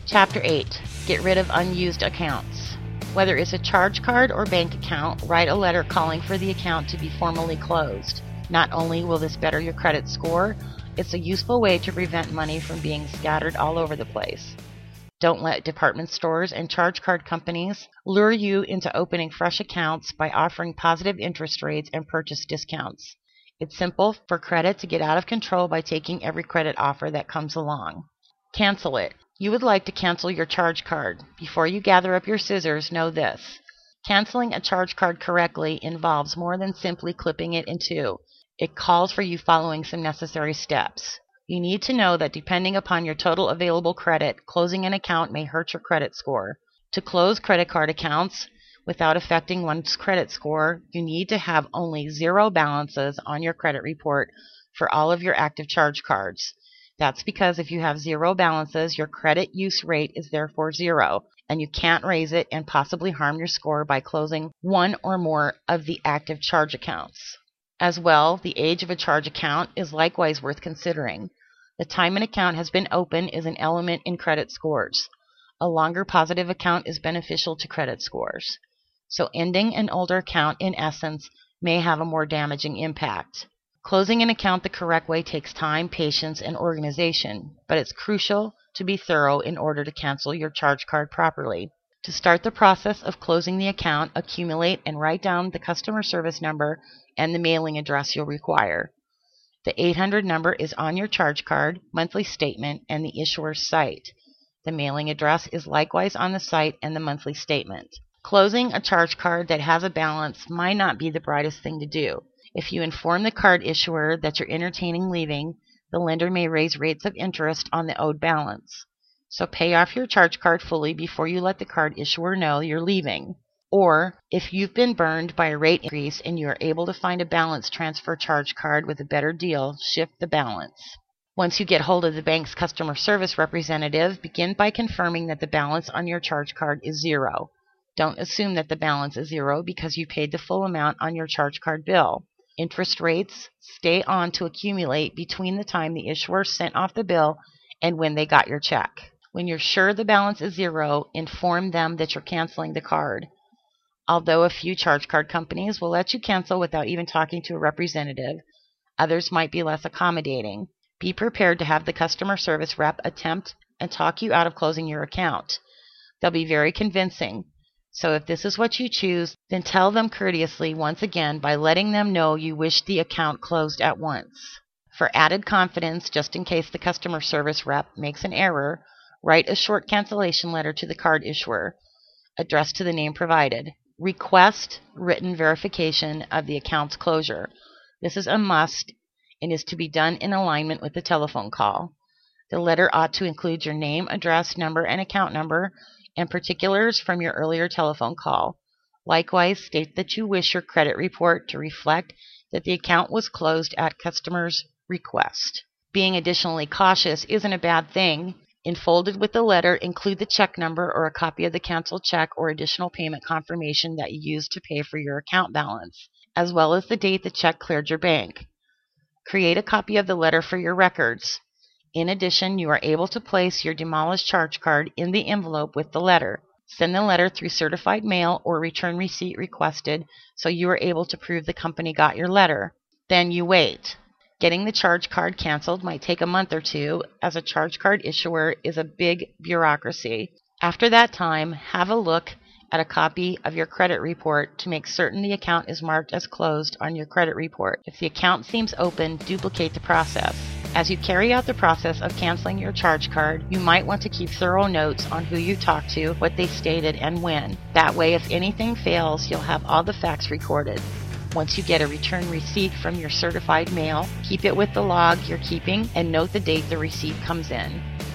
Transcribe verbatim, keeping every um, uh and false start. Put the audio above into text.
Chapter eight. Get rid of unused accounts. Whether it's a charge card or bank account, write a letter calling for the account to be formally closed. Not only will this better your credit score, it's a useful way to prevent money from being scattered all over the place. Don't let department stores and charge card companies lure you into opening fresh accounts by offering positive interest rates and purchase discounts. It's simple for credit to get out of control by taking every credit offer that comes along. Cancel it. You would like to cancel your charge card. Before you gather up your scissors, know this. Canceling a charge card correctly involves more than simply clipping it in two. It calls for you following some necessary steps. You need to know that depending upon your total available credit, closing an account may hurt your credit score. To close credit card accounts without affecting one's credit score, you need to have only zero balances on your credit report for all of your active charge cards. That's because if you have zero balances, your credit use rate is therefore zero, and you can't raise it and possibly harm your score by closing one or more of the active charge accounts. As well, the age of a charge account is likewise worth considering. The time an account has been open is an element in credit scores. A longer positive account is beneficial to credit scores. So ending an older account, in essence, may have a more damaging impact. Closing an account the correct way takes time, patience, and organization, but it's crucial to be thorough in order to cancel your charge card properly. To start the process of closing the account, accumulate and write down the customer service number and the mailing address you'll require. The eight hundred number is on your charge card, monthly statement, and the issuer's site. The mailing address is likewise on the site and the monthly statement. Closing a charge card that has a balance might not be the brightest thing to do. If you inform the card issuer that you're entertaining leaving, the lender may raise rates of interest on the owed balance. So pay off your charge card fully before you let the card issuer know you're leaving. Or, if you've been burned by a rate increase and you are able to find a balance transfer charge card with a better deal, shift the balance. Once you get hold of the bank's customer service representative, begin by confirming that the balance on your charge card is zero. Don't assume that the balance is zero because you paid the full amount on your charge card bill. Interest rates stay on to accumulate between the time the issuer sent off the bill and when they got your check. When you're sure the balance is zero, inform them that you're canceling the card. Although a few charge card companies will let you cancel without even talking to a representative, others might be less accommodating. Be prepared to have the customer service rep attempt and talk you out of closing your account. They'll be very convincing. So if this is what you choose, then tell them courteously once again by letting them know you wish the account closed at once. For added confidence, just in case the customer service rep makes an error, write a short cancellation letter to the card issuer, addressed to the name provided. Request written verification of the account's closure. This is a must and is to be done in alignment with the telephone call. The letter ought to include your name, address, number, and account number, and particulars from your earlier telephone call. Likewise, state that you wish your credit report to reflect that the account was closed at customer's request. Being additionally cautious isn't a bad thing. Enfolded with the letter, include the check number or a copy of the canceled check or additional payment confirmation that you used to pay for your account balance, as well as the date the check cleared your bank. Create a copy of the letter for your records. In addition, you are able to place your demolished charge card in the envelope with the letter. Send the letter through certified mail or return receipt requested so you are able to prove the company got your letter. Then you wait. Getting the charge card canceled might take a month or two, as a charge card issuer is a big bureaucracy. After that time, have a look at a copy of your credit report to make certain the account is marked as closed on your credit report. If the account seems open, duplicate the process. As you carry out the process of canceling your charge card, you might want to keep thorough notes on who you talked to, what they stated, and when. That way, if anything fails, you'll have all the facts recorded. Once you get a return receipt from your certified mail, keep it with the log you're keeping and note the date the receipt comes in.